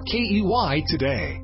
KEY today.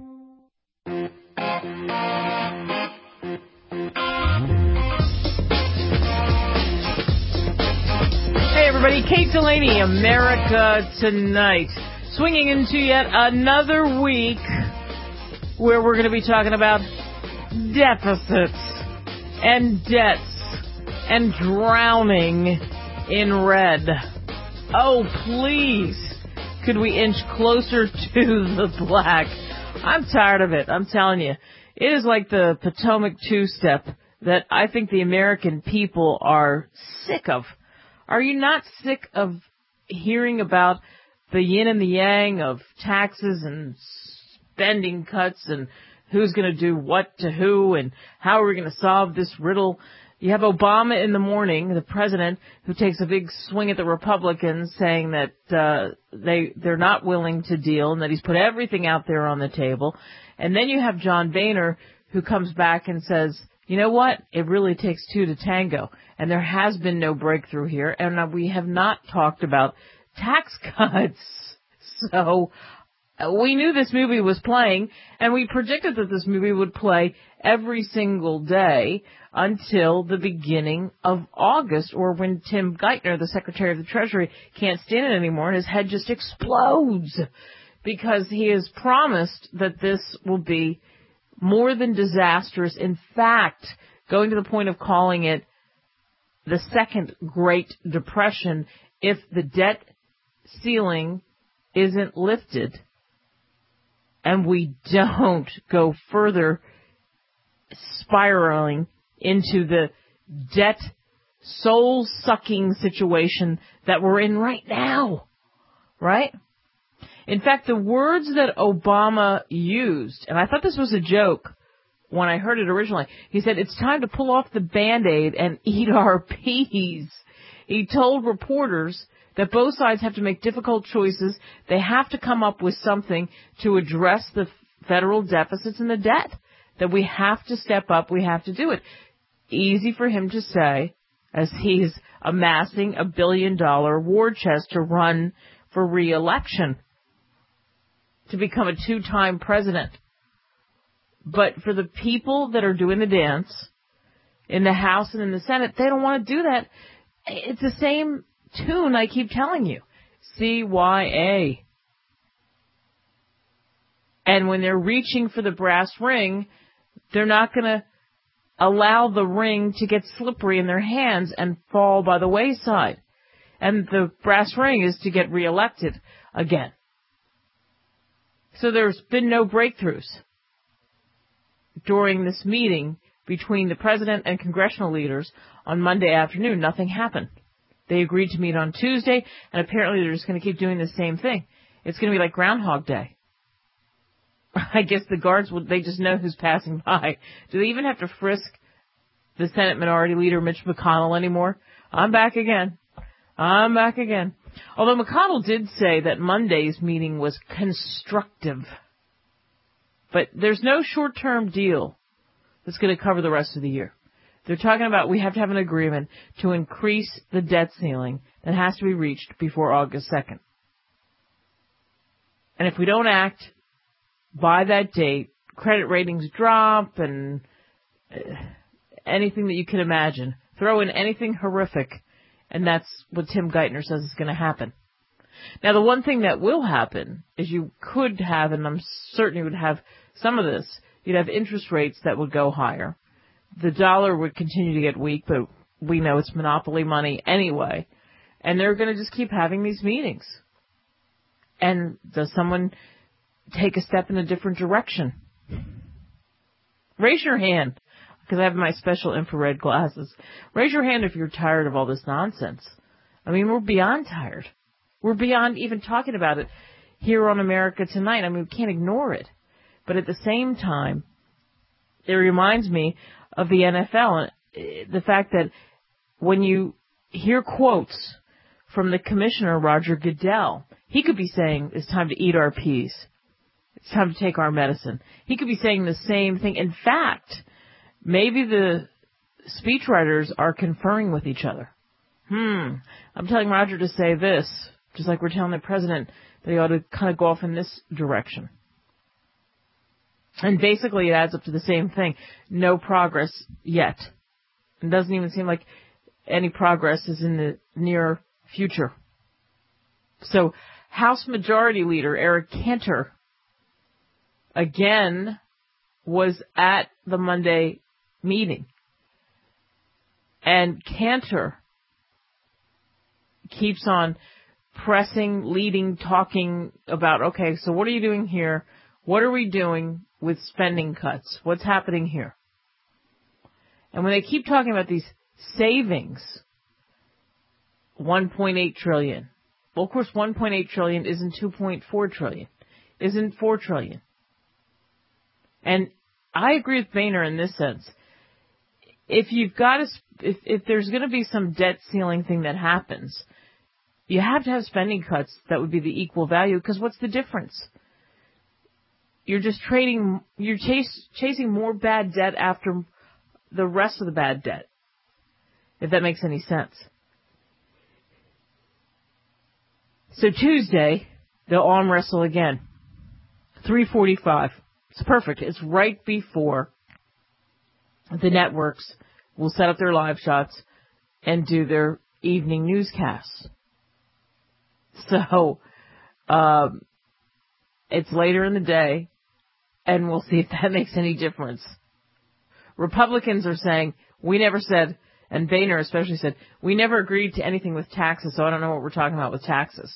Hey everybody, Kate Delaney, America Tonight. Swinging into yet another week where we're going to be talking about deficits and debts and drowning in red. Oh, please, could we inch closer to the black? I'm tired of it, I'm telling you. It is like the Potomac two-step that I think the American people are sick of. Are you not sick of hearing about the yin and the yang of taxes and spending cuts and who's going to do what to who and how are we going to solve this riddle? You have Obama in the morning, the president, who takes a big swing at the Republicans saying that they're not willing to deal and that he's put everything out there on the table. And then you have John Boehner who comes back and says, you know what? It really takes two to tango. And there has been no breakthrough here. And we have not talked about tax cuts. So we knew this movie was playing, and we predicted that this movie would play every single day until the beginning of August, or when Tim Geithner, the Secretary of the Treasury, can't stand it anymore and his head just explodes because he has promised that this will be more than disastrous. In fact, going to the point of calling it the second Great Depression if the debt ceiling isn't lifted and we don't go further spiraling into the debt soul-sucking situation that we're in right now, right? In fact, the words that Obama used, and I thought this was a joke when I heard it originally, he said, it's time to pull off the Band-Aid and eat our peas. He told reporters that both sides have to make difficult choices. They have to come up with something to address the federal deficits and the debt, that we have to step up, we have to do it. Easy for him to say as he's amassing $1 billion war chest to run for re-election, to become a two-time president. But for the people that are doing the dance in the House and in the Senate, they don't want to do that. It's the same tune I keep telling you. CYA. And when they're reaching for the brass ring, they're not going to allow the ring to get slippery in their hands and fall by the wayside. And the brass ring is to get reelected again. So there's been no breakthroughs during this meeting between the president and congressional leaders on Monday afternoon. Nothing happened. They agreed to meet on Tuesday, and apparently they're just going to keep doing the same thing. It's going to be like Groundhog Day. I guess the guards, they just know who's passing by. Do they even have to frisk the Senate Minority Leader, Mitch McConnell, anymore? I'm back again. Although McConnell did say that Monday's meeting was constructive. But there's no short-term deal that's going to cover the rest of the year. They're talking about we have to have an agreement to increase the debt ceiling that has to be reached before August 2nd. And if we don't act by that date, credit ratings drop and anything that you can imagine. Throw in anything horrific, and that's what Tim Geithner says is going to happen. Now, the one thing that will happen is you could have, and I'm certain you would have some of this, you'd have interest rates that would go higher. The dollar would continue to get weak, but we know it's monopoly money anyway. And they're going to just keep having these meetings. And does someone take a step in a different direction? Raise your hand, because I have my special infrared glasses. Raise your hand if you're tired of all this nonsense. I mean, we're beyond tired. We're beyond even talking about it here on America Tonight. I mean, we can't ignore it. But at the same time, it reminds me of the NFL, the fact that when you hear quotes from the commissioner, Roger Goodell, he could be saying, it's time to eat our peas. It's time to take our medicine. He could be saying the same thing. In fact, maybe the speechwriters are conferring with each other. I'm telling Roger to say this, just like we're telling the president they ought to kind of go off in this direction. And basically it adds up to the same thing. No progress yet. It doesn't even seem like any progress is in the near future. So House Majority Leader Eric Cantor, again, was at the Monday meeting. And Cantor keeps on pressing, leading, talking about, okay, so what are you doing here? What are we doing with spending cuts? What's happening here? And when they keep talking about these savings, $1.8 trillion. Well, of course, $1.8 trillion isn't $2.4 trillion, isn't $4 trillion. And I agree with Boehner in this sense. If you've got to, if there's going to be some debt ceiling thing that happens, you have to have spending cuts that would be the equal value, because what's the difference? You're just chasing more bad debt after the rest of the bad debt, if that makes any sense. So Tuesday, they'll arm wrestle again. 3:45. It's perfect. It's right before the networks will set up their live shots and do their evening newscasts. So, it's later in the day, and we'll see if that makes any difference. Republicans are saying, we never said, and Boehner especially said, we never agreed to anything with taxes, so I don't know what we're talking about with taxes.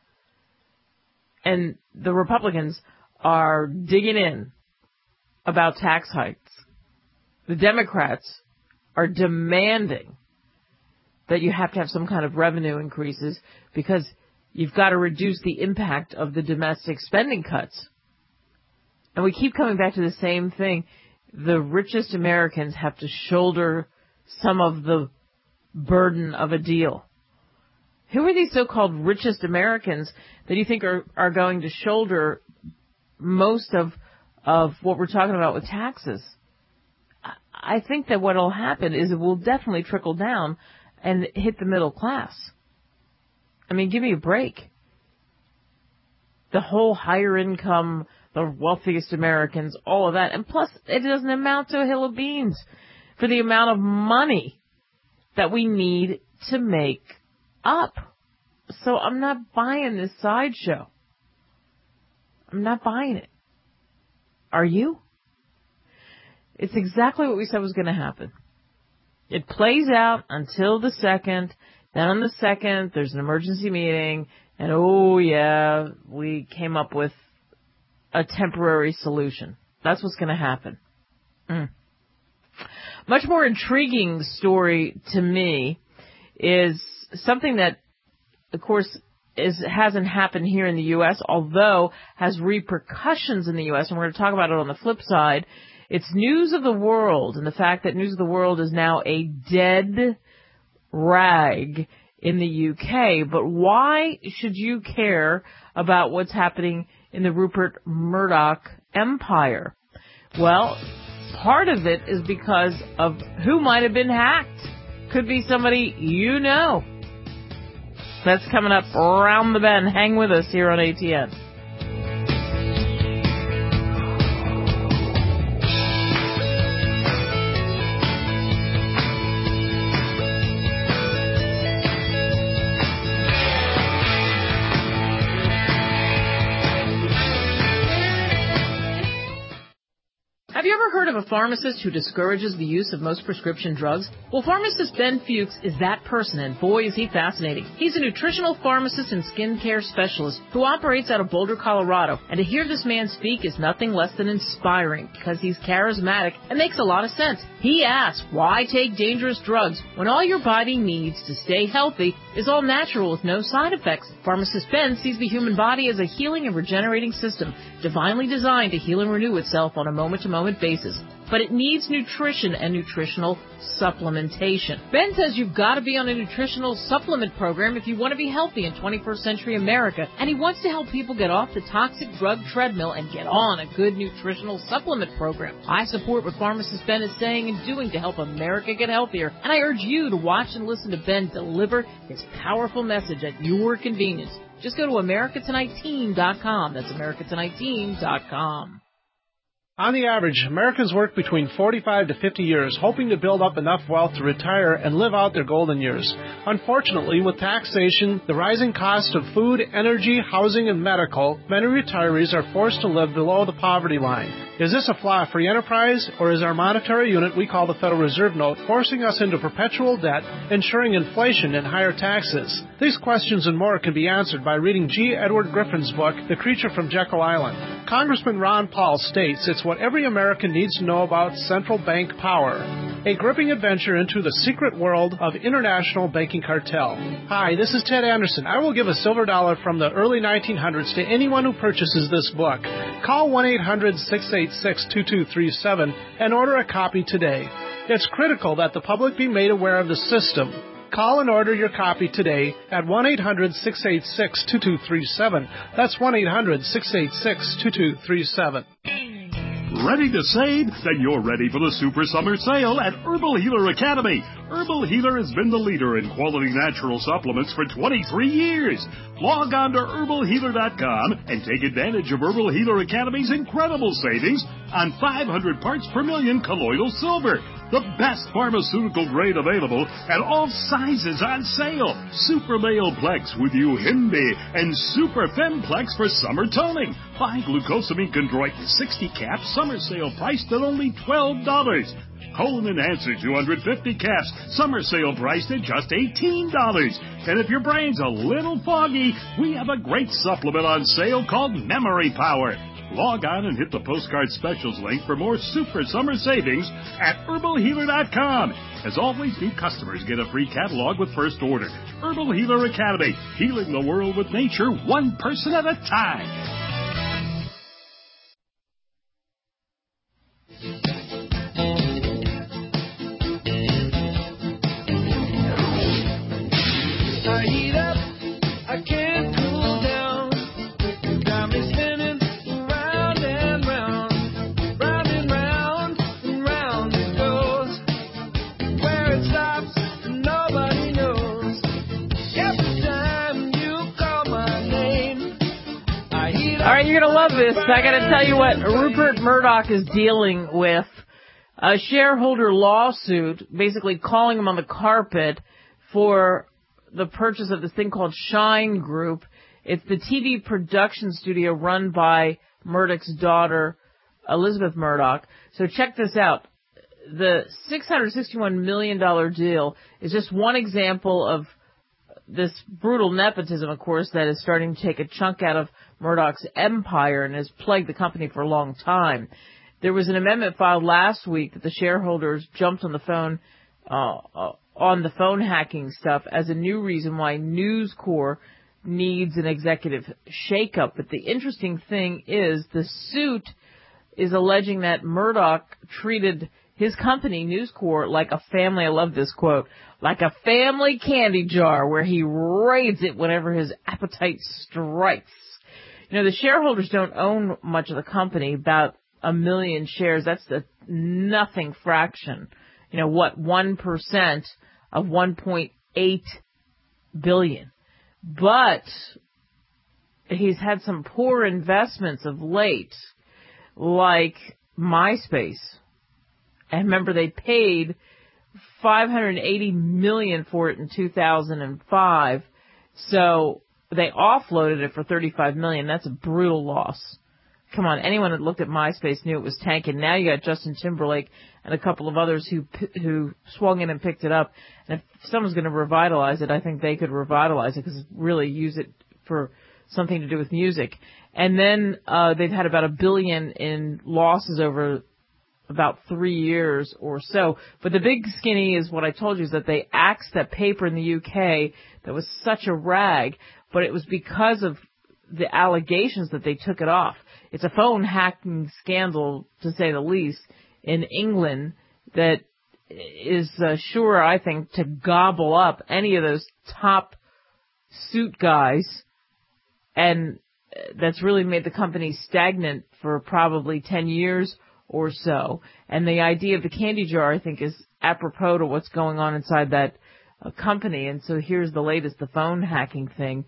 And the Republicans are digging in about tax hikes. The Democrats are demanding that you have to have some kind of revenue increases because you've got to reduce the impact of the domestic spending cuts. And we keep coming back to the same thing. The richest Americans have to shoulder some of the burden of a deal. Who are these so-called richest Americans that you think are going to shoulder most of what we're talking about with taxes? I think that what will happen is it will definitely trickle down and hit the middle class. I mean, give me a break. The whole higher income, the wealthiest Americans, all of that. And plus, it doesn't amount to a hill of beans for the amount of money that we need to make up. So I'm not buying this sideshow. I'm not buying it. Are you? It's exactly what we said was going to happen. It plays out until the 2nd. Then on the 2nd, there's an emergency meeting. And oh yeah, we came up with a temporary solution. That's what's going to happen. Much more intriguing story to me is something that, of course, hasn't happened here in the U.S., although has repercussions in the U.S., and we're going to talk about it on the flip side. It's News of the World, and the fact that News of the World is now a dead rag in the U.K. But why should you care about what's happening in the Rupert Murdoch empire? Well, part of it is because of who might have been hacked. Could be somebody you know. That's coming up around the bend. Hang with us here on ATN. Have you ever heard of a pharmacist who discourages the use of most prescription drugs? Well, pharmacist Ben Fuchs is that person, and boy, is he fascinating. He's a nutritional pharmacist and skincare specialist who operates out of Boulder, Colorado. And to hear this man speak is nothing less than inspiring because he's charismatic and makes a lot of sense. He asks, why take dangerous drugs when all your body needs to stay healthy is all natural with no side effects? Pharmacist Ben sees the human body as a healing and regenerating system, divinely designed to heal and renew itself on a moment-to-moment basis. But it needs nutrition and nutritional supplementation. Ben says you've got to be on a nutritional supplement program if you want to be healthy in 21st century America, and he wants to help people get off the toxic drug treadmill and get on a good nutritional supplement program. I support what pharmacist Ben is saying and doing to help America get healthier, and I urge you to watch and listen to Ben deliver his powerful message at your convenience. Just go to AmericaTonightTeam.com. That's AmericaTonightTeam.com. On the average, Americans work between 45 to 50 years, hoping to build up enough wealth to retire and live out their golden years. Unfortunately, with taxation, the rising cost of food, energy, housing, and medical, many retirees are forced to live below the poverty line. Is this a flaw of free enterprise, or is our monetary unit we call the Federal Reserve Note forcing us into perpetual debt, ensuring inflation and higher taxes? These questions and more can be answered by reading G. Edward Griffin's book, The Creature from Jekyll Island. Congressman Ron Paul states it's what every American needs to know about central bank power. A gripping adventure into the secret world of international banking cartel. Hi, this is Ted Anderson. I will give a silver dollar from the early 1900s to anyone who purchases this book. Call 1-800-686-2237 and order a copy today. It's critical that the public be made aware of the system. Call and order your copy today at 1-800-686-2237. That's 1-800-686-2237. Ready to save? Then you're ready for the Super Summer Sale at Herbal Healer Academy. Herbal Healer has been the leader in quality natural supplements for 23 years. Log on to herbalhealer.com and take advantage of Herbal Healer Academy's incredible savings on 500 parts per million colloidal silver. The best pharmaceutical grade available at all sizes on sale. Super Male Plex with Uhimbi and Super Femplex for summer toning. Buy glucosamine chondroitin 60 caps, summer sale priced at only $12. Colon Enhancer 250 caps, summer sale priced at just $18. And if your brain's a little foggy, we have a great supplement on sale called Memory Power. Log on and hit the postcard specials link for more super summer savings at herbalhealer.com. As always, new customers get a free catalog with first order. Herbal Healer Academy, healing the world with nature, one person at a time. You're going to love this. I got to tell you what Rupert Murdoch is dealing with. A shareholder lawsuit, basically calling him on the carpet for the purchase of this thing called Shine Group. It's the TV production studio run by Murdoch's daughter, Elizabeth Murdoch. So check this out. The $661 million deal is just one example of this brutal nepotism, of course, that is starting to take a chunk out of Murdoch's empire and has plagued the company for a long time. There was an amendment filed last week that the shareholders jumped on the phone hacking stuff as a new reason why News Corp needs an executive shakeup. But the interesting thing is the suit is alleging that Murdoch treated his company, News Corp, like a family. I love this quote. Like a family candy jar where he raids it whenever his appetite strikes. You know, the shareholders don't own much of the company, about 1 million shares. That's the nothing fraction. 1% of 1.8 billion. But he's had some poor investments of late, like MySpace. And remember, they paid $580 million for it in 2005. So they offloaded it for $35 million. That's a brutal loss. Come on, anyone that looked at MySpace knew it was tanking. Now you got Justin Timberlake and a couple of others who swung in and picked it up. And if someone's going to revitalize it, I think they could revitalize it because really use it for something to do with music. And then they've had about $1 billion in losses over about 3 years or so. But the big skinny is what I told you, is that they axed that paper in the UK that was such a rag, but it was because of the allegations that they took it off. It's a phone hacking scandal, to say the least, in England that is sure, I think, to gobble up any of those top suit guys, and that's really made the company stagnant for probably 10 years or so. And the idea of the candy jar, I think, is apropos to what's going on inside that company. And so here's the latest, the phone hacking thing.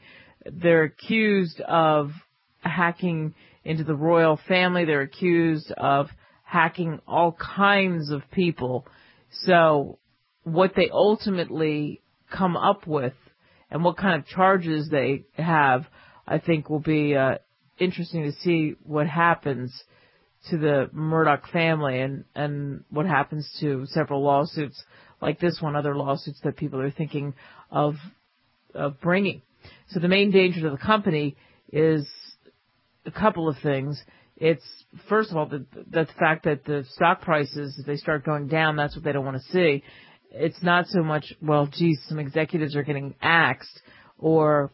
They're accused of hacking into the royal family. They're accused of hacking all kinds of people. So what they ultimately come up with and what kind of charges they have, I think will be interesting to see what happens to the Murdoch family and what happens to several lawsuits like this one, other lawsuits that people are thinking of bringing. So the main danger to the company is a couple of things. It's, first of all, the fact that the stock prices, if they start going down, that's what they don't want to see. It's not so much, well, geez, some executives are getting axed, or,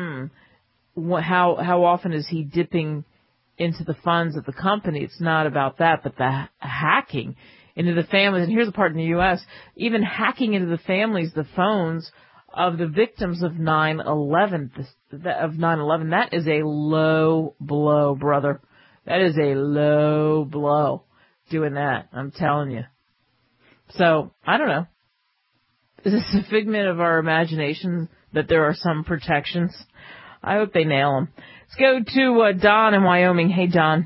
how often is he dipping into the funds of the company? It's not about that, but the hacking into the families. And here's the part in the U.S., even hacking into the families, the phones of the victims of 9/11, that is a low blow, brother. That is a low blow, doing that, I'm telling you. So, I don't know. Is this a figment of our imagination that there are some protections? I hope they nail them. Let's go to Don in Wyoming. Hey, Don.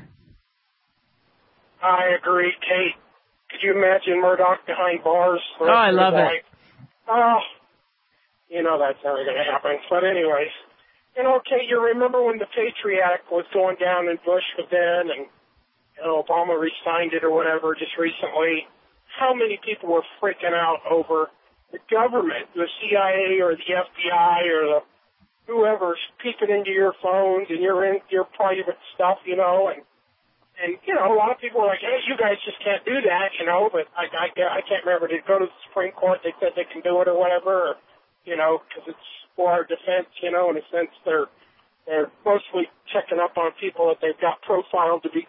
I agree, Kate. Could you imagine Murdoch behind bars? Oh, I love it. Oh, that's never going to happen. But anyways, Kate, you remember when the Patriot Act was going down and Bush was in and Obama re-signed it or whatever just recently? How many people were freaking out over the government, the CIA or the FBI or the whoever's peeking into your phones and your private stuff, and a lot of people were like, hey, you guys just can't do that, but I can't remember. Did it go to the Supreme Court? They said they can do it or whatever, because it's for our defense, in a sense they're mostly checking up on people that they've got profiled to be,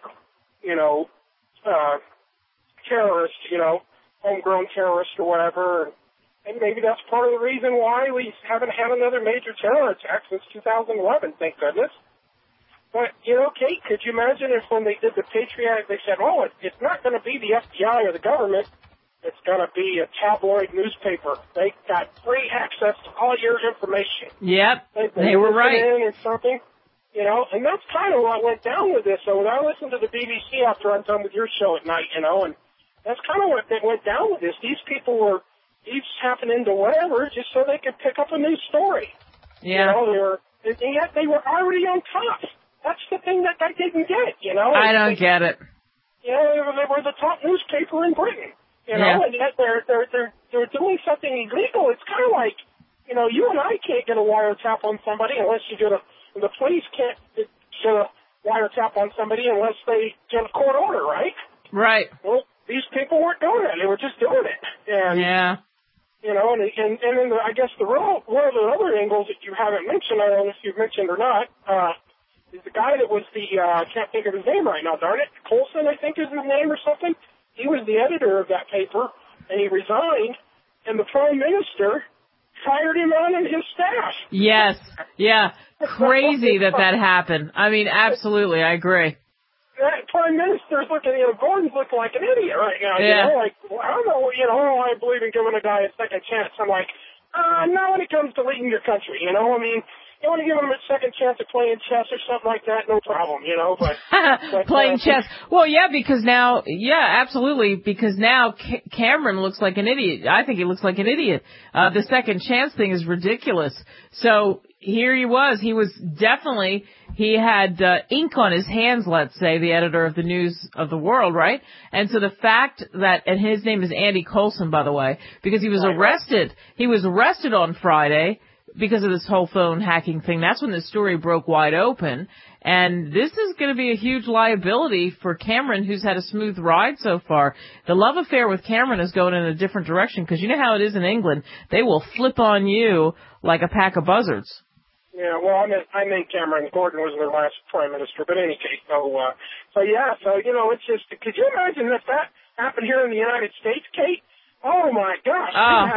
terrorists, homegrown terrorists or whatever. And maybe that's part of the reason why we haven't had another major terror attack since 2011, thank goodness. But, Kate, could you imagine if when they did the Patriot Act, they said, oh, it's not going to be the FBI or the government, it's going to be a tabloid newspaper. They got free access to all your information. Yep, they were right. Or something, and that's kind of what went down with this. So when I listened to the BBC after I'm done with your show at night, and that's kind of what went down with this. These people were eavesdropping into whatever just so they could pick up a new story. Yeah. And yet they were already on top. That's the thing that I didn't get, I don't get it. They were the top newspaper in Britain, and yet they're doing something illegal. It's kind of like, you and I can't get a wiretap on somebody unless you get the police can't get a wiretap on somebody unless they get a court order, right? Right. Well, these people weren't doing it. They were just doing it. And, and then I guess one of the other angles that you haven't mentioned, I don't know if you've mentioned or not, is the guy that was I can't think of his name right now, darn it. Colson, I think is his name or something. He was the editor of that paper, and he resigned, and the Prime Minister fired him on his staff. Yes. Yeah. Crazy that happened. I mean, absolutely. I agree. That Prime Minister's Gordon's looking like an idiot right now, I don't know, I believe in giving a guy a second chance. I'm like, not when it comes to leading your country, I mean, you want to give him a second chance at playing chess or something like that, no problem, but playing chess. Well, because now, absolutely, because now Cameron looks like an idiot. I think he looks like an idiot. The second chance thing is ridiculous. So here he was definitely, he had ink on his hands, let's say, the editor of the News of the World, right? And so the fact that, and his name is Andy Coulson, by the way, because he was arrested. He was arrested on Friday because of this whole phone hacking thing. That's when the story broke wide open. And this is going to be a huge liability for Cameron, who's had a smooth ride so far. The love affair with Cameron is going in a different direction, because you know how it is in England. They will flip on you like a pack of buzzards. Yeah, well, I meant Cameron. Gordon was their last prime minister. But in any case, it's just, could you imagine if that happened here in the United States, Kate? Oh my gosh!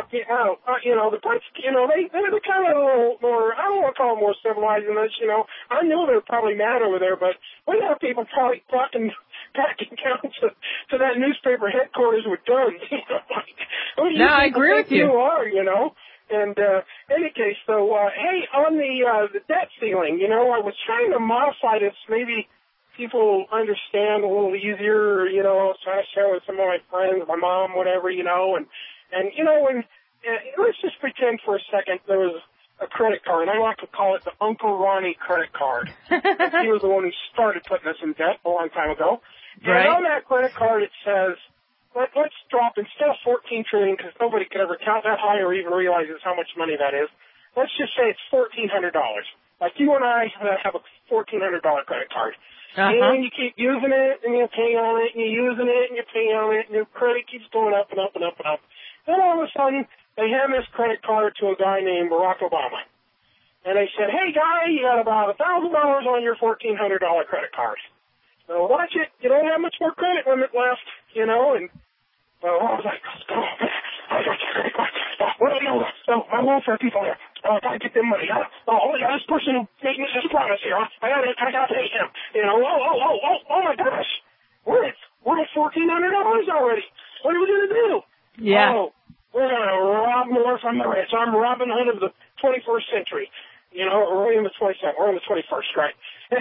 The Brits, they're kind of a little more. I don't want to call them more civilized than this. I know they're probably mad over there, but we have people probably flocking back down to that newspaper headquarters with guns. No, I agree with you. You are, And any case, so hey, on the debt ceiling, you know, I was trying to modify this. Maybe people understand a little easier. You know, I was trying to share with some of my friends, my mom, whatever, you know, and you know, and let's just pretend for a second there was a credit card. I like to call it the Uncle Ronnie credit card. He was the one who started putting us in debt a long time ago. Right. And on that credit card, it says, let's drop, instead of $14 trillion, because nobody could ever count that high or even realizes how much money that is, let's just say it's $1,400. Like you and I have a $1,400 credit card. And you keep using it, and you pay on it, and you're using it, and you pay on it, and your credit keeps going up and up and up and up. Then all of a sudden, they hand this credit card to a guy named Barack Obama. And they said, hey, guy, you got about $1,000 on your $1,400 credit card. So watch it. You don't have much more credit limit left, you know. And I was like, oh, I got your credit card. What do I know? So my welfare people here. I got to get them money. This person made me this promise here. I got to pay him. You know, oh my gosh. We're at $1,400 already. What are we going to do? Yeah. Oh, we're going to rob more from the rich. I'm Robin Hood of the 21st century. You know, we're in the 22nd. We're in the 21st, right?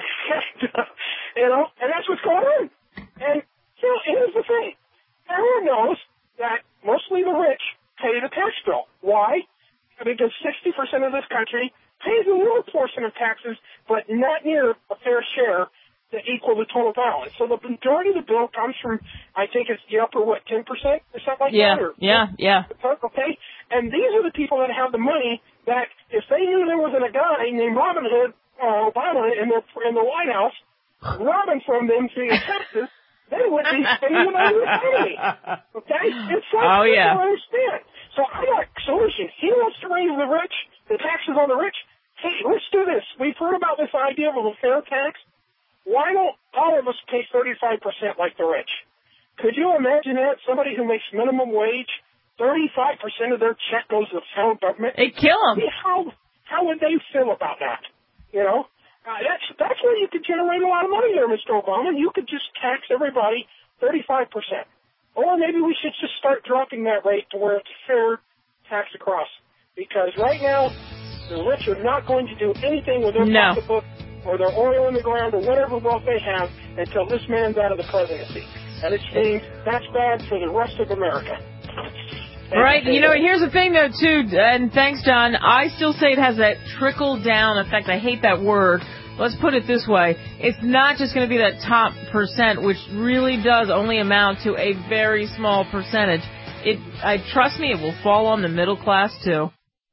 You know, and that's what's going on. And you know, here's the thing. Everyone knows that mostly the rich pay the tax bill. Why? Because 60% of this country pays a little portion of taxes, but not near a fair share to equal the total balance. So the majority of the bill comes from, I think it's the upper, 10% or something like that? Or, yeah. Okay? And these are the people that have the money that if they knew there wasn't a guy named Robin Hood Obama in the White House robbing from them to your taxes, they would be spending it on the economy. Okay? It's like I don't understand. So I got a solution. He wants to raise the taxes on the rich. Hey, let's do this. We've heard about this idea of a fair tax. Why don't all of us pay 35% like the rich? Could you imagine that? Somebody who makes minimum wage, 35% of their check goes to the federal government. They kill them. How would they feel about that? You know, that's where you could generate a lot of money there, Mr. Obama. You could just tax everybody 35%. Or maybe we should just start dropping that rate to where it's fair tax across. Because right now, the rich are not going to do anything with their pocketbook or their oil in the ground or whatever wealth they have until this man's out of the presidency. And it means that's bad for the rest of America. Right. You know, here's the thing, though, too, and thanks, John. I still say it has that trickle-down effect. I hate that word. Let's put it this way. It's not just going to be that top percent, which really does only amount to a very small percentage. Trust me, it will fall on the middle class, too.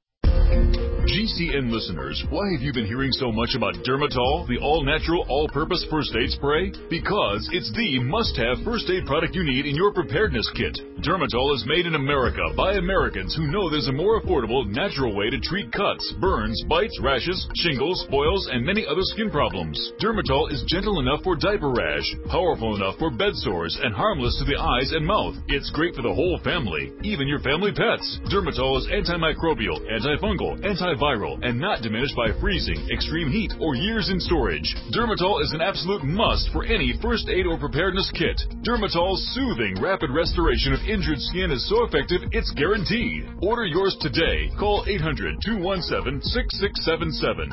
GCN listeners, why have you been hearing so much about Dermatol, the all-natural, all-purpose first aid spray? Because it's the must-have first aid product you need in your preparedness kit. Dermatol is made in America by Americans who know there's a more affordable, natural way to treat cuts, burns, bites, rashes, shingles, boils, and many other skin problems. Dermatol is gentle enough for diaper rash, powerful enough for bed sores, and harmless to the eyes and mouth. It's great for the whole family, even your family pets. Dermatol is antimicrobial, antifungal, antiviral, and not diminished by freezing, extreme heat, or years in storage. Dermatol is an absolute must for any first aid or preparedness kit. Dermatol's soothing, rapid restoration of injured skin is so effective, it's guaranteed. Order yours today. Call 800-217-6677.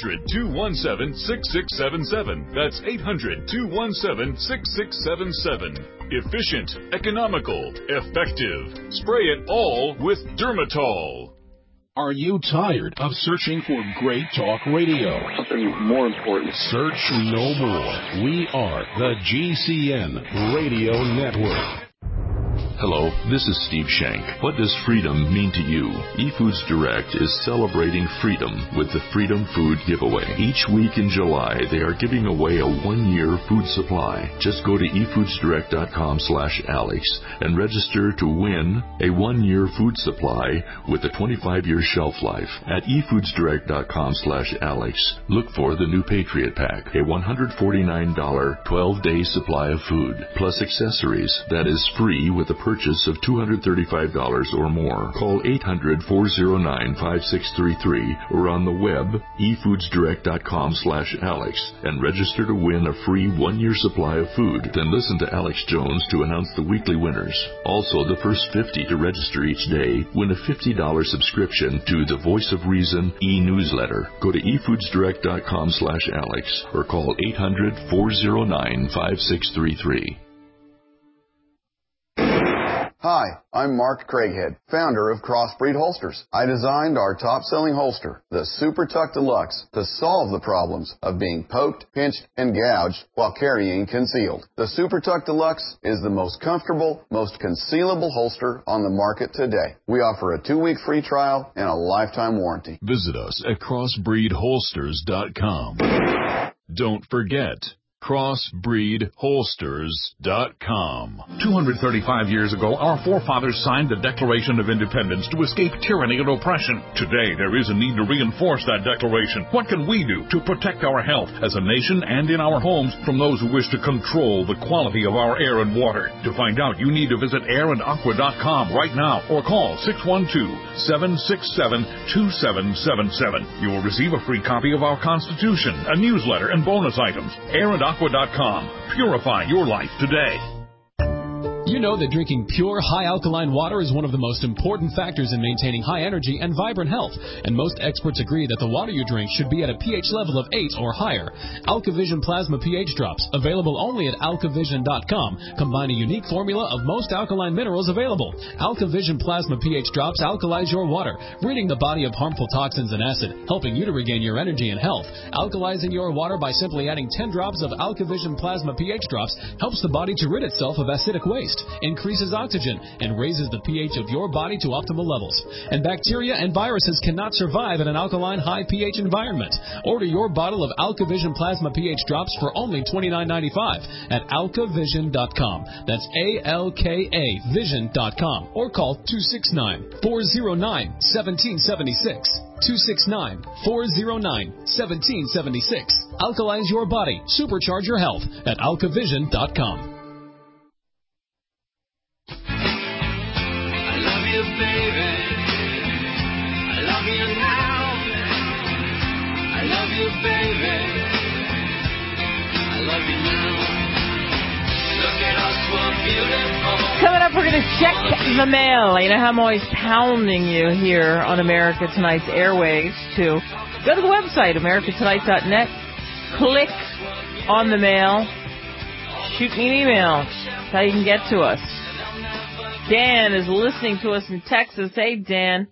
800-217-6677. That's 800-217-6677. Efficient, economical, effective. Spray it all with Dermatol. Are you tired of searching for great talk radio? Something more important. Search no more. We are the GCN Radio Network. Hello, this is Steve Shank. What does freedom mean to you? eFoods Direct is celebrating freedom with the Freedom Food Giveaway. Each week in July, they are giving away a one-year food supply. Just go to efoodsdirect.com/Alex and register to win a one-year food supply with a 25-year shelf life. At efoodsdirect.com/Alex, look for the new Patriot Pack, a $149 12-day supply of food, plus accessories that is free with a purchase of $235 or more. Call 800-409-5633 or on the web efoodsdirect.com/Alex and register to win a free 1-year supply of food. Then listen to Alex Jones to announce the weekly winners. Also, the first 50 to register each day win a $50 subscription to the Voice of Reason e-newsletter. Go to efoodsdirect.com/Alex or call 800-409-5633. Hi, I'm Mark Craighead, founder of Crossbreed Holsters. I designed our top-selling holster, the Super Tuck Deluxe, to solve the problems of being poked, pinched, and gouged while carrying concealed. The Super Tuck Deluxe is the most comfortable, most concealable holster on the market today. We offer a 2-week free trial and a lifetime warranty. Visit us at crossbreedholsters.com. Don't forget, crossbreedholsters.com. 235 years ago, our forefathers signed the Declaration of Independence to escape tyranny and oppression. Today, there is a need to reinforce that declaration. What can we do to protect our health as a nation and in our homes from those who wish to control the quality of our air and water? To find out, you need to visit airandaqua.com right now or call 612-767-2777. You will receive a free copy of our Constitution, a newsletter, and bonus items. airandaqua.com. Purify your life today. You know that drinking pure, high-alkaline water is one of the most important factors in maintaining high energy and vibrant health, and most experts agree that the water you drink should be at a pH level of 8 or higher. AlkaVision Plasma pH Drops, available only at alkavision.com, combine a unique formula of most alkaline minerals available. AlkaVision Plasma pH Drops alkalize your water, ridding the body of harmful toxins and acid, helping you to regain your energy and health. Alkalizing your water by simply adding 10 drops of AlkaVision Plasma pH Drops helps the body to rid itself of acidic waste, increases oxygen, and raises the pH of your body to optimal levels. And bacteria and viruses cannot survive in an alkaline high pH environment. Order your bottle of AlkaVision Plasma pH Drops for only $29.95 at alkavision.com. That's ALKA Vision.com or call 269-409-1776. 269-409-1776. Alkalize your body. Supercharge your health at alkavision.com. Coming up, we're going to check the mail. You know how I'm always pounding you here on America Tonight's airwaves to go to the website, americatonight.net, click on the mail, shoot me an email. That's how you can get to us. Dan is listening to us in Texas. Hey, Dan.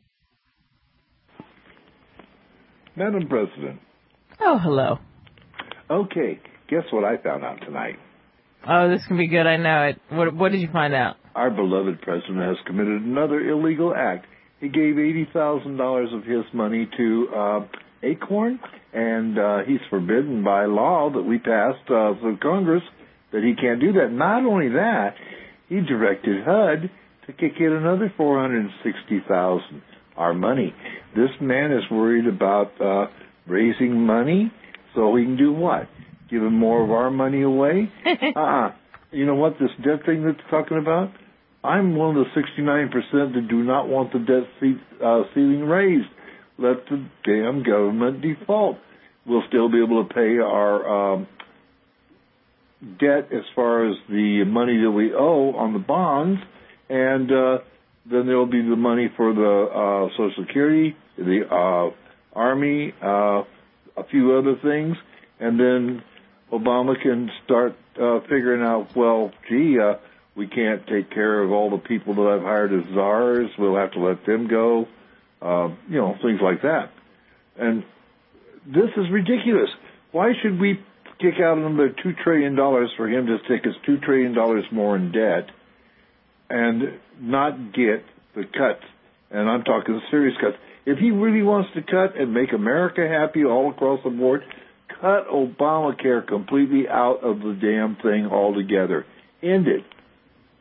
Madam President. Oh, hello. Okay, guess what I found out tonight? Oh, this can be good. I know it. What did you find out? Our beloved president has committed another illegal act. He gave $80,000 of his money to Acorn, and he's forbidden by law that we passed through Congress that he can't do that. Not only that, he directed HUD to kick in another $460,000, our money. This man is worried about raising money so he can do what? Give him more of our money away? You know what, this debt thing that's talking about? I'm one of the 69% that do not want the debt ceiling raised. Let the damn government default. We'll still be able to pay our debt as far as the money that we owe on the bonds, and then there will be the money for the Social Security, the Army, a few other things, and then Obama can start figuring out, well, gee, we can't take care of all the people that I've hired as czars. We'll have to let them go, things like that. And this is ridiculous. Why should we kick out another $2 trillion for him to take us $2 trillion more in debt and not get the cuts? And I'm talking serious cuts. If he really wants to cut and make America happy all across the board, cut Obamacare completely out of the damn thing altogether. End it.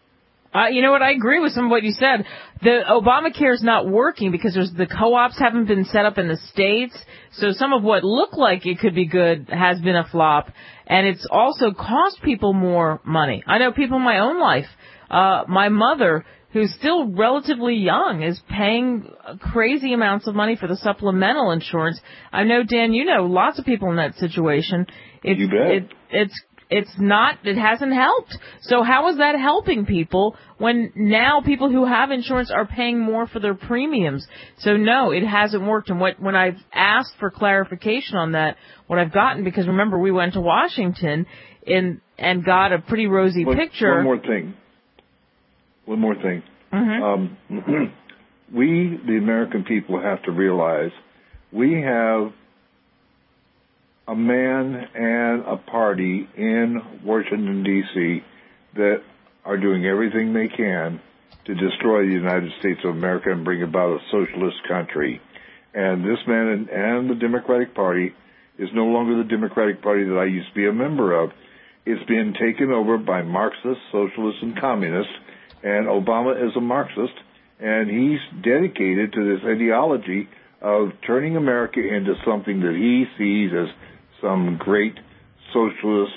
You know what? I agree with some of what you said. The Obamacare is not working because the co-ops haven't been set up in the states. So some of what looked like it could be good has been a flop. And it's also cost people more money. I know people in my own life. My mother, who's still relatively young, is paying crazy amounts of money for the supplemental insurance. I know, Dan, you know lots of people in that situation. You bet. It hasn't helped. So how is that helping people when now people who have insurance are paying more for their premiums? So no, it hasn't worked. And when I've asked for clarification on that, what I've gotten, because remember we went to Washington and got a pretty rosy picture. One more thing. Mm-hmm. We, the American people, have to realize we have a man and a party in Washington, D.C. that are doing everything they can to destroy the United States of America and bring about a socialist country. And this man and the Democratic Party is no longer the Democratic Party that I used to be a member of. It's been taken over by Marxists, socialists, and communists, and Obama is a Marxist, and he's dedicated to this ideology of turning America into something that he sees as some great socialist,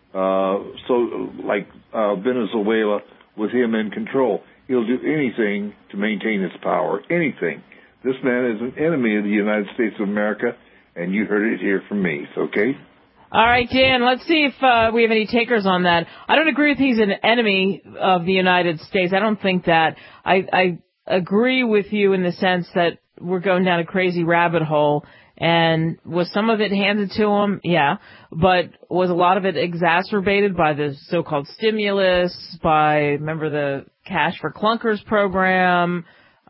like Venezuela, with him in control. He'll do anything to maintain his power, anything. This man is an enemy of the United States of America, and you heard it here from me, okay? All right, Dan, let's see if we have any takers on that. I don't agree with he's an enemy of the United States. I don't think that. I agree with you in the sense that we're going down a crazy rabbit hole. And was some of it handed to him? Yeah. But was a lot of it exacerbated by the so-called stimulus, remember the Cash for Clunkers program?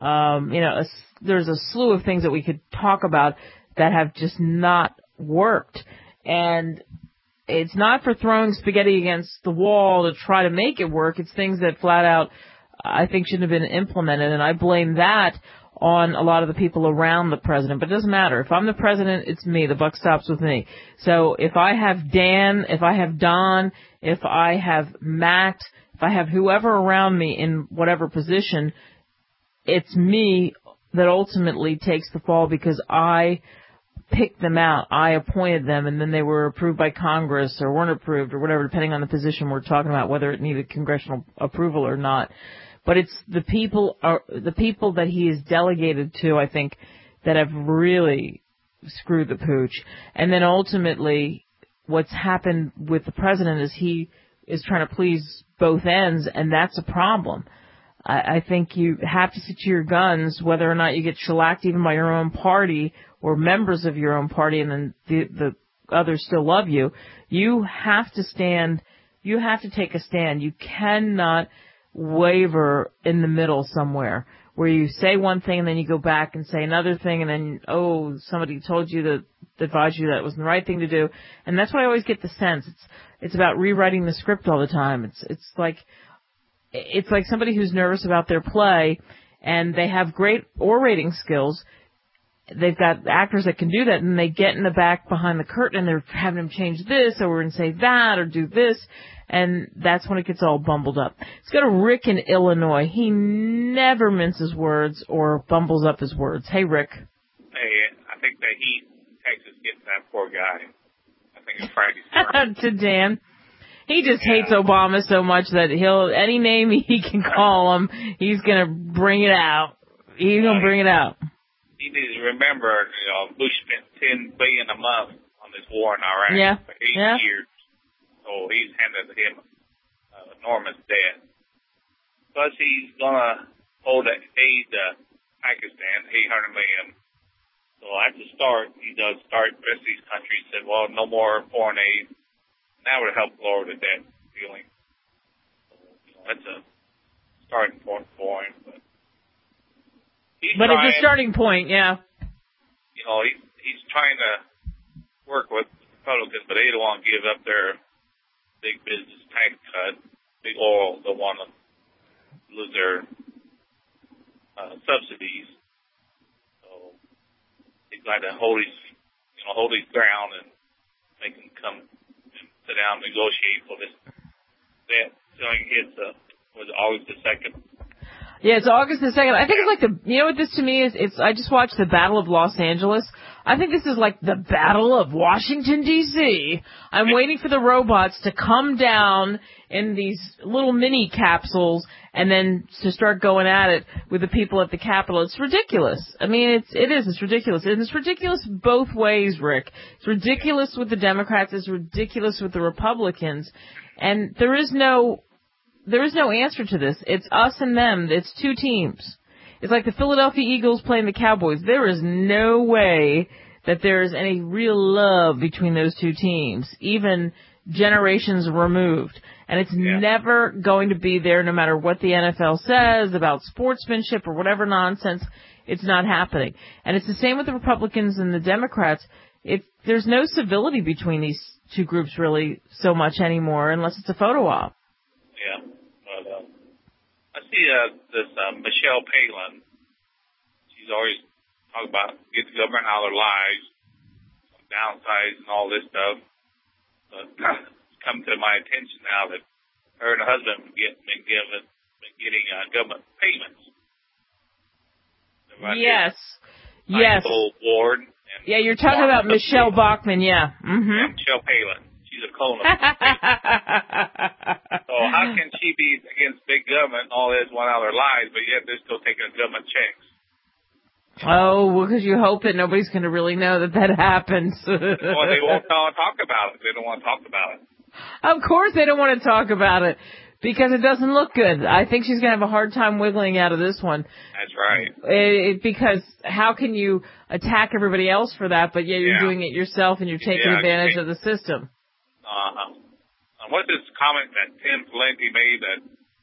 There's a slew of things that we could talk about that have just not worked. And it's not for throwing spaghetti against the wall to try to make it work. It's things that flat out I think shouldn't have been implemented. And I blame that on a lot of the people around the president. But it doesn't matter. If I'm the president, it's me. The buck stops with me. So if I have Dan, if I have Don, if I have Matt, if I have whoever around me in whatever position, it's me that ultimately takes the fall because I picked them out. I appointed them, and then they were approved by Congress or weren't approved or whatever, depending on the position we're talking about, whether it needed congressional approval or not. But it's the people that he is delegated to, I think, that have really screwed the pooch. And then ultimately, what's happened with the president is he is trying to please both ends, and that's a problem. I think you have to stick to your guns, whether or not you get shellacked even by your own party or members of your own party, and then the others still love you. You have to stand. You have to take a stand. You cannot waver in the middle somewhere where you say one thing and then you go back and say another thing, and then somebody told you to advise you that it was the right thing to do. And that's what I always get the sense. It's about rewriting the script all the time. It's like somebody who's nervous about their play and they have great orating skills. They've got actors that can do that, and they get in the back behind the curtain and they're having them change this or we're going to say that or do this. And that's when it gets all bumbled up. Let's go to Rick in Illinois. He never minces words or bumbles up his words. Hey, Rick. Hey, I think the heat in Texas gets that poor guy. I think it's Friday's to Dan. He just hates Obama so much that any name he can call him, he's going to bring it out. He's going to bring it out. He needs to remember, Bush spent $10 billion a month on this war in Iraq for 8 years. So he's handed him enormous debt. Plus, he's going to hold aid to Pakistan, $800 million. So at the start, he does start the rest of these countries, said, well, no more foreign aid. And that would help lower the debt ceiling. So, that's a starting point for him. But it's a starting point, yeah. He's trying to work with Republicans, but they don't want to give up their big business tax cut. Big oil don't want to lose their subsidies. So he's got to hold his ground and make him come and sit down and negotiate for this debt. So he hits August the 2nd. Yeah, it's August the 2nd. I think it's like you know what this to me is? I just watched the Battle of Los Angeles. I think this is like the Battle of Washington, D.C. I'm waiting for the robots to come down in these little mini capsules and then to start going at it with the people at the Capitol. It's ridiculous. I mean, it's ridiculous. And it's ridiculous both ways, Rick. It's ridiculous with the Democrats. It's ridiculous with the Republicans. And there is no answer to this. It's us and them. It's two teams. It's like the Philadelphia Eagles playing the Cowboys. There is no way that there is any real love between those two teams, even generations removed. And it's never going to be there no matter what the NFL says about sportsmanship or whatever nonsense. It's not happening. And it's the same with the Republicans and the Democrats. There's no civility between these two groups really so much anymore unless it's a photo op. Yeah. But, I see this Michelle Palin. She's always talking about get the government out of their lives, downsize and all this stuff. But it's come to my attention now that her and her husband been getting government payments. Yes. Yes. Ward. Yeah, you're talking about Michelle Bachmann, yeah. Mm-hmm. Yeah, Michelle Palin. She's a clone of So how can she be against big government and all this one out of their lives, but yet they're still taking government checks? Oh, well, because you hope that nobody's going to really know that happens. Well, they won't talk about it. They don't want to talk about it. Of course they don't want to talk about it because it doesn't look good. I think she's going to have a hard time wiggling out of this one. That's right. Because how can you attack everybody else for that, but you're doing it yourself and you're taking advantage of the system? What's this comment that Tim Pawlenty made that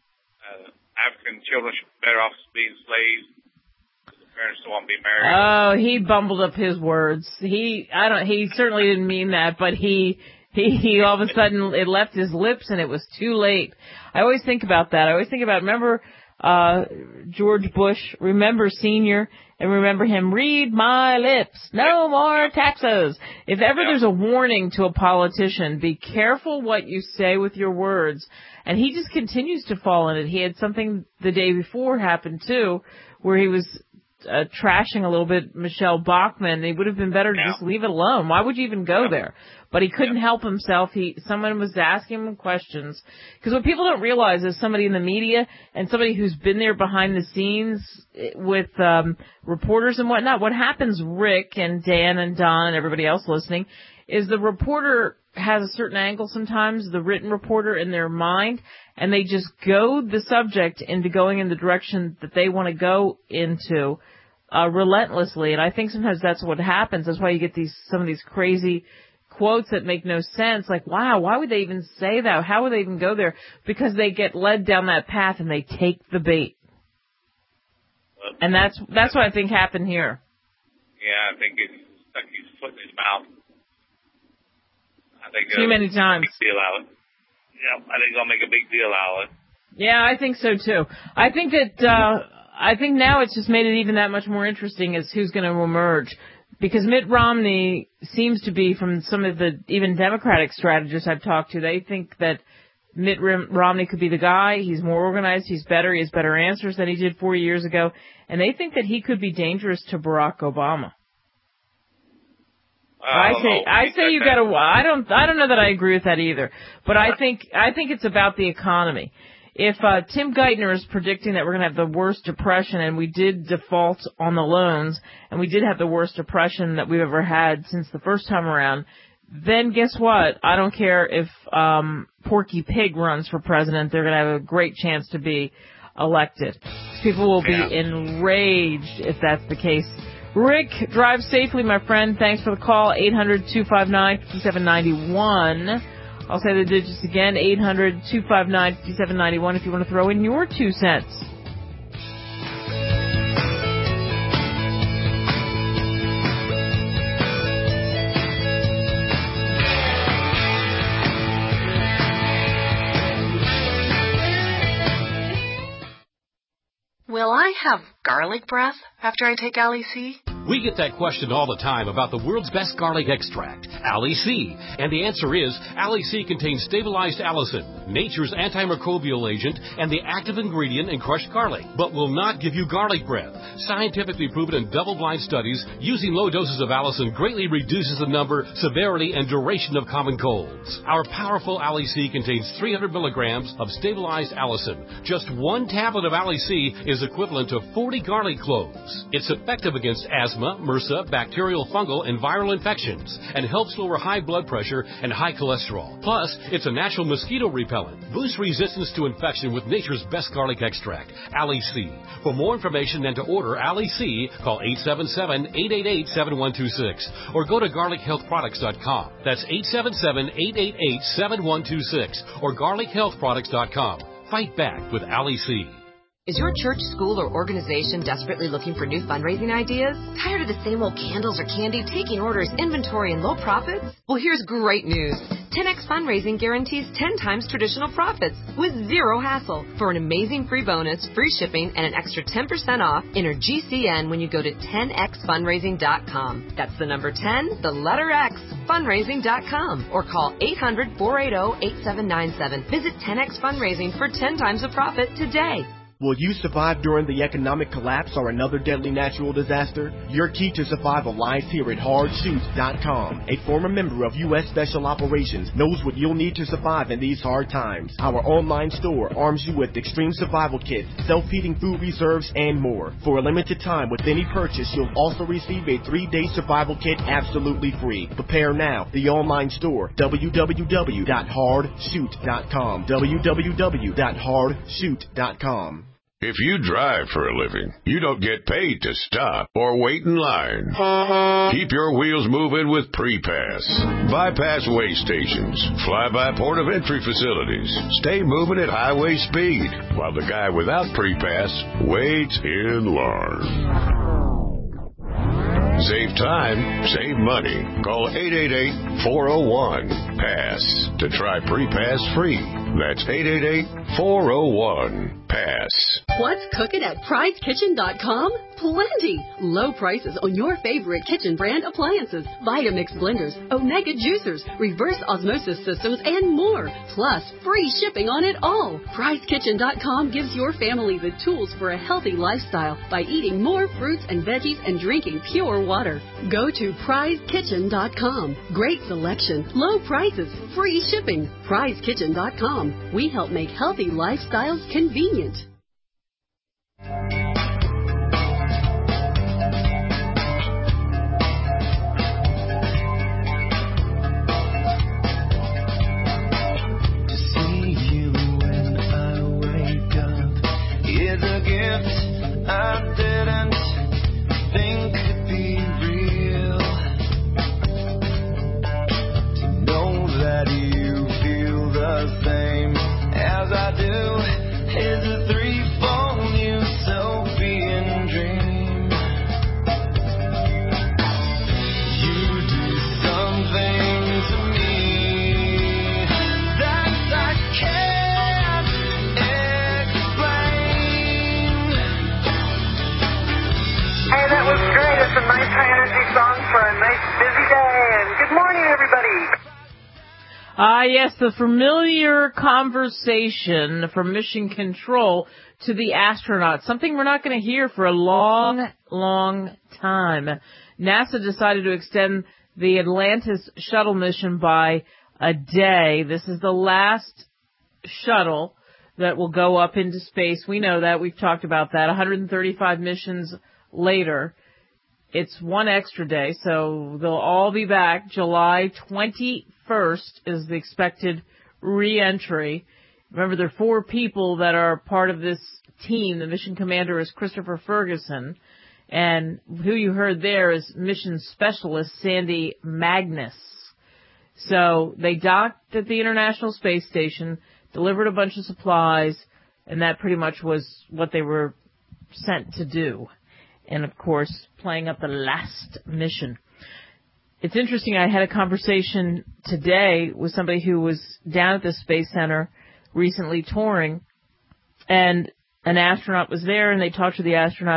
African children should be better off being slaves because the parents don't want to be married? Oh, he bumbled up his words. He certainly didn't mean that, but he all of a sudden it left his lips and it was too late. I always think about that. I always think about, remember George Bush, remember Senior, and remember him, read my lips, no more taxes. If ever there's a warning to a politician, be careful what you say with your words. And he just continues to fall in it. He had something the day before happen too, where he was trashing a little bit Michelle Bachmann. It would have been better to just leave it alone. Why would you even go there? But he couldn't help himself. Someone was asking him questions. Because what people don't realize is somebody in the media and somebody who's been there behind the scenes with reporters and whatnot, what happens, Rick and Dan and Don and everybody else listening, is the reporter has a certain angle sometimes, the written reporter in their mind, and they just goad the subject into going in the direction that they want to go into relentlessly. And I think sometimes that's what happens. That's why you get some of these crazy quotes that make no sense. Like, wow, why would they even say that? How would they even go there? Because they get led down that path and they take the bait. And that's what I think happened here. Yeah, I think he stuck his foot in his mouth. I think too many times. Big deal out of it. Yeah, I think they'll make a big deal out of it. Yeah, I think so too. I think now it's just made it even that much more interesting as who's going to emerge. Because Mitt Romney seems to be, from some of the even Democratic strategists I've talked to, they think that Mitt Romney could be the guy. He's more organized. He's better. He has better answers than he did 4 years ago. And they think that he could be dangerous to Barack Obama. I say you gotta. I don't know that I agree with that either. But I think it's about the economy. If Tim Geithner is predicting that we're going to have the worst depression, and we did default on the loans, and we did have the worst depression that we've ever had since the first time around, then guess what? I don't care if Porky Pig runs for president. They're going to have a great chance to be elected. People will be enraged if that's the case. Rick, drive safely, my friend. Thanks for the call. 800-259-5791. I'll say the digits again, 800-259-5791 if you want to throw in your 2 cents. Will I have garlic breath after I take LEC? We get that question all the time about the world's best garlic extract, Ali C. And the answer is, Ali C contains stabilized allicin, nature's antimicrobial agent, and the active ingredient in crushed garlic, but will not give you garlic breath. Scientifically proven in double-blind studies, using low doses of allicin greatly reduces the number, severity, and duration of common colds. Our powerful Ali C contains 300 milligrams of stabilized allicin. Just one tablet of Ali C is equivalent to 40 garlic cloves. It's effective against asthma, MRSA, bacterial, fungal, and viral infections, and helps lower high blood pressure and high cholesterol. Plus, it's a natural mosquito repellent. Boost resistance to infection with nature's best garlic extract, Ali C. For more information and to order Ali C, call 877-888-7126 or go to garlichealthproducts.com. That's 877-888-7126 or garlichealthproducts.com. Fight back with Ali C. Is your church, school, or organization desperately looking for new fundraising ideas? Tired of the same old candles or candy, taking orders, inventory, and low profits? Well, here's great news. 10X Fundraising guarantees 10 times traditional profits with zero hassle. For an amazing free bonus, free shipping, and an extra 10% off, enter GCN when you go to 10xfundraising.com. That's the number 10, the letter X, fundraising.com, or call 800-480-8797. Visit 10X Fundraising for 10 times the profit today. Will you survive during the economic collapse or another deadly natural disaster? Your key to survival lies here at HardShoot.com. A former member of U.S. Special Operations knows what you'll need to survive in these hard times. Our online store arms you with extreme survival kits, self-heating food reserves, and more. For a limited time, with any purchase, you'll also receive a 3-day survival kit absolutely free. Prepare now. The online store, www.hardshoot.com. www.hardshoot.com. If you drive for a living, you don't get paid to stop or wait in line. Keep your wheels moving with Pre-Pass. Bypass way stations, fly-by port of entry facilities. Stay moving at highway speed while the guy without Pre-Pass waits in line. Save time, save money. Call 888-401-PASS to try Pre-Pass free. That's 888-401-PASS. What's cooking at PrideKitchen.com? Plenty! Low prices on your favorite kitchen brand appliances, Vitamix blenders, Omega juicers, reverse osmosis systems, and more. Plus, free shipping on it all. PrideKitchen.com gives your family the tools for a healthy lifestyle by eating more fruits and veggies and drinking pure water. Go to PrizeKitchen.com. Great selection, low prices, free shipping. PrizeKitchen.com. We help make healthy lifestyles convenient. It's a gift I didn't think could be real. To know that you feel the same as I do is a threefold utopian dream. You do something to me that I can't. Hey, that was great. It's a nice high energy song for a nice busy day. And good morning, everybody. Yes, the familiar conversation from Mission Control to the astronauts. Something we're not going to hear for a long, long time. NASA decided to extend the Atlantis shuttle mission by a day. This is the last shuttle that will go up into space. We know that. We've talked about that. 135 missions later. It's one extra day, so they'll all be back. July 21st is the expected re-entry. Remember, there are 4 people that are part of this team. The mission commander is Christopher Ferguson, and who you heard there is mission specialist Sandy Magnus. So they docked at the International Space Station, delivered a bunch of supplies, and that pretty much was what they were sent to do. And, of course, playing up the last mission. It's interesting, I had a conversation today with somebody who was down at the Space Center recently touring, and an astronaut was there, and they talked to the astronaut,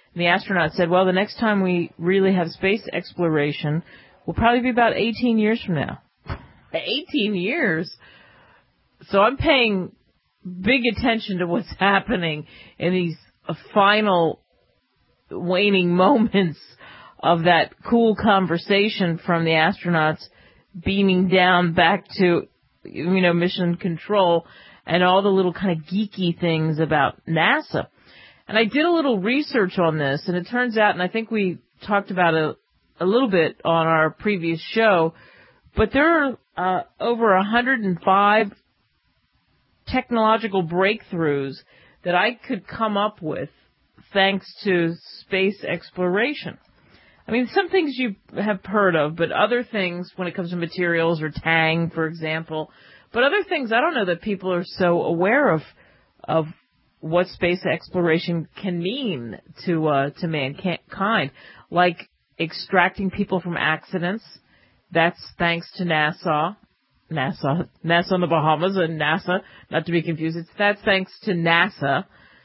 And the astronaut said, well, the next time we really have space exploration will probably be about 18 years from now. 18 years? So I'm paying big attention to what's happening in these final waning moments of that cool conversation from the astronauts beaming down back to, mission control and all the little kind of geeky things about NASA. And I did a little research on this, and it turns out, and I think we talked about it a little bit on our previous show, but there are over 105 technological breakthroughs that I could come up with thanks to space exploration. I mean, some things you have heard of, but other things when it comes to materials or Tang, for example, but other things I don't know that people are so aware of what space exploration can mean to mankind, like extracting people from accidents. That's thanks to NASA in the Bahamas and NASA, not to be confused. That's thanks to NASA.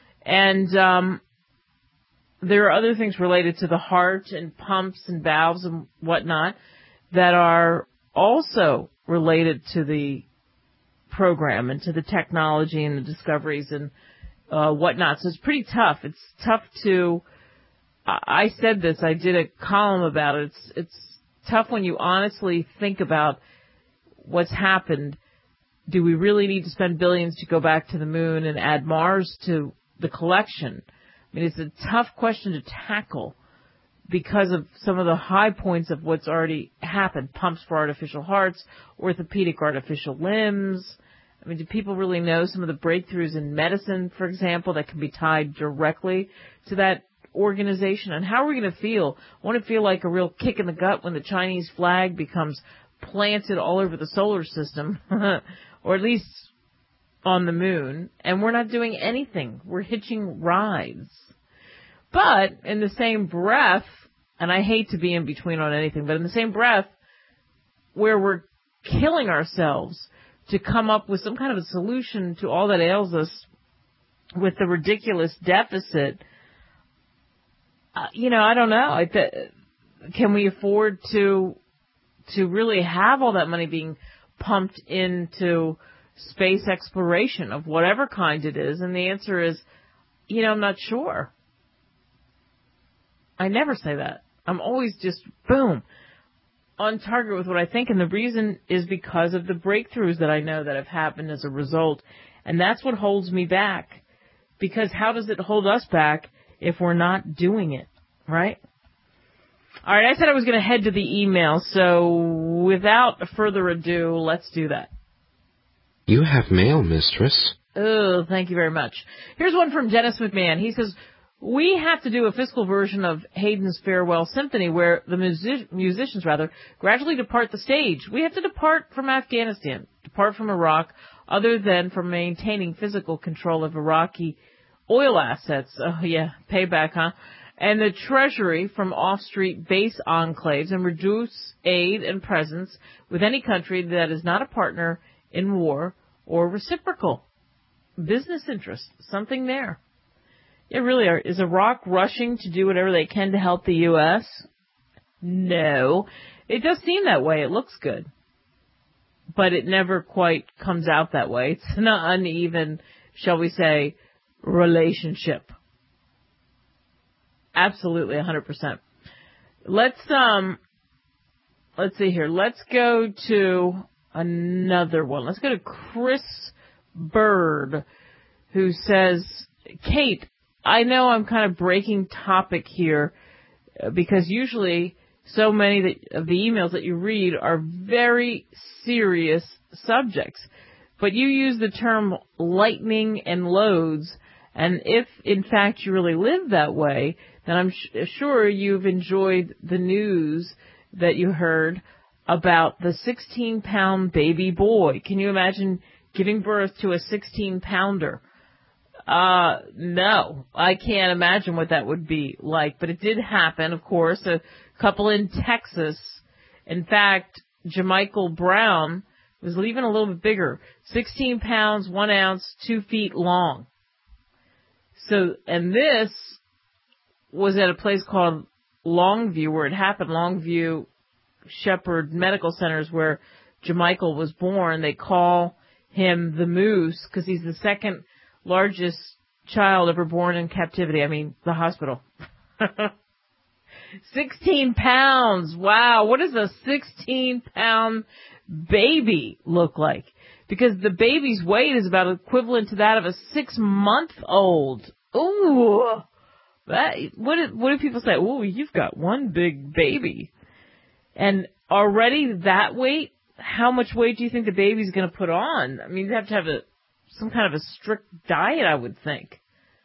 And there are other things related to the heart and pumps and valves and whatnot that are also related to the program and to the technology and the discoveries and whatnot. So it's pretty tough. It's tough to, I said this, I did a column about it. It's tough when you honestly think about what's happened. Do we really need to spend billions to go back to the moon and add Mars to the collection? I mean, it's a tough question to tackle because of some of the high points of what's already happened. Pumps for artificial hearts, orthopedic artificial limbs. I mean, do people really know some of the breakthroughs in medicine, for example, that can be tied directly to that organization? And how are we going to feel? Want to feel like a real kick in the gut when the Chinese flag becomes planted all over the solar system, or at least on the moon, and we're not doing anything. We're hitching rides. But in the same breath, and I hate to be in between on anything, but in the same breath, where we're killing ourselves to come up with some kind of a solution to all that ails us with the ridiculous deficit, I don't know. Can we afford to really have all that money being pumped into space exploration of whatever kind it is? And the answer is, I'm not sure. I never say that. I'm always just, boom, on target with what I think. And the reason is because of the breakthroughs that I know that have happened as a result. And that's what holds me back. Because how does it hold us back if we're not doing it, right? All right, I said I was going to head to the email. So without further ado, let's do that. You have mail, mistress. Oh, thank you very much. Here's one from Dennis McMahon. He says, we have to do a fiscal version of Haydn's Farewell Symphony where the musicians gradually depart the stage. We have to depart from Afghanistan, depart from Iraq, other than from maintaining physical control of Iraqi oil assets. Oh, yeah, payback, huh? And the treasury from off-street base enclaves and reduce aid and presence with any country that is not a partner in war or reciprocal. Business interests, something there. Yeah, really, is Iraq rushing to do whatever they can to help the U.S.? No. It does seem that way. It looks good. But it never quite comes out that way. It's an uneven, shall we say, relationship. Absolutely, 100%. Let's see here. Let's go to another one. Let's go to Chris Bird, who says, Kate, I know I'm kind of breaking topic here because usually so many of the emails that you read are very serious subjects. But you use the term lightning and loads, and if, in fact, you really live that way, then I'm sure you've enjoyed the news that you heard about the 16-pound baby boy. Can you imagine giving birth to a 16-pounder? No, I can't imagine what that would be like. But it did happen, of course. A couple in Texas. In fact, Jamichael Brown was even a little bit bigger. 16 pounds, 1 ounce, 2 feet long. So, and this was at a place called Longview, where it happened, Longview Shepherd Medical Centers, where Jamichael was born. They call him the Moose because he's the second largest child ever born in captivity. I mean, the hospital. 16 pounds. Wow. What does a 16-pound baby look like? Because the baby's weight is about equivalent to that of a 6-month-old. Ooh. What do people say? Ooh, you've got one big baby. And already that weight, how much weight do you think the baby's going to put on? I mean, you'd have to have some kind of a strict diet, I would think.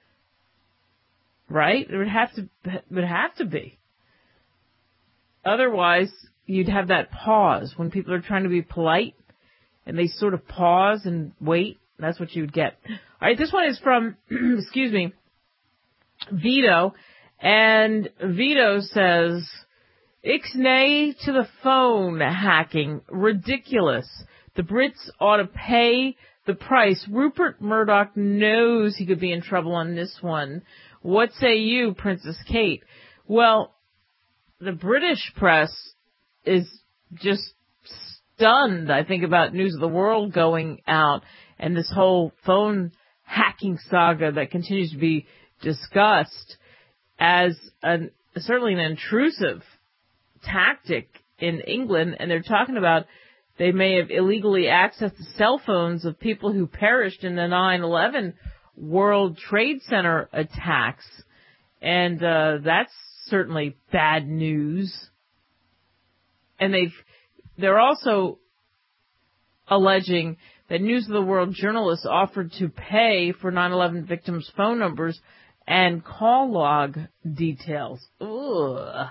Right? It would have to be. Otherwise, you'd have that pause when people are trying to be polite and they sort of pause and wait. That's what you would get. All right, this one is from, excuse me, Vito. And Vito says, Ixnay to the phone hacking. Ridiculous. The Brits ought to pay the price. Rupert Murdoch knows he could be in trouble on this one. What say you, Princess Kate? Well, the British press is just stunned, I think, about News of the World going out and this whole phone hacking saga that continues to be discussed as certainly an intrusive tactic in England. And they're talking about they may have illegally accessed the cell phones of people who perished in the 9/11 World Trade Center attacks. And that's certainly bad news. And they're also alleging that News of the World journalists offered to pay for 9/11 victims' phone numbers and call log details. Ugh.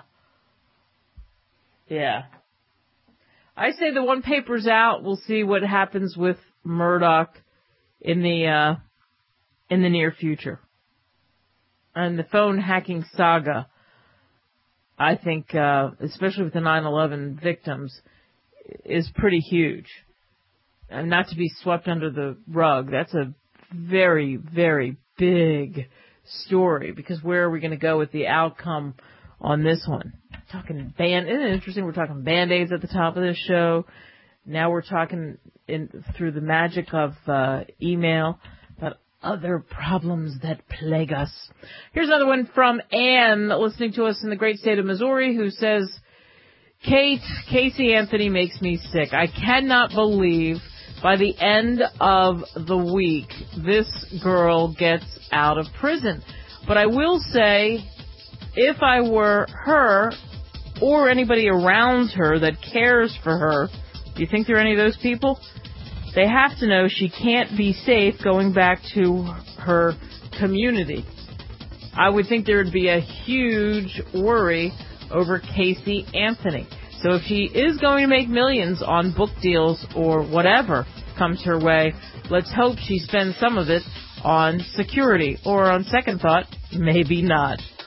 Yeah. I say the one paper's out. We'll see what happens with Murdoch in the near future. And the phone hacking saga, I think, especially with the 9/11 victims, is pretty huge. And not to be swept under the rug. That's a very, very big story, because where are we going to go with the outcome on this one? Isn't it interesting? We're talking Band-Aids at the top of this show. Now we're talking through the magic of email about other problems that plague us. Here's another one from Ann, listening to us in the great state of Missouri, who says, Casey Anthony makes me sick. I cannot believe by the end of the week this girl gets out of prison. But I will say, if I were her or anybody around her that cares for her, do you think there are any of those people? They have to know she can't be safe going back to her community. I would think there would be a huge worry over Casey Anthony. So if she is going to make millions on book deals or whatever comes her way, let's hope she spends some of it on security. Or on second thought, maybe not.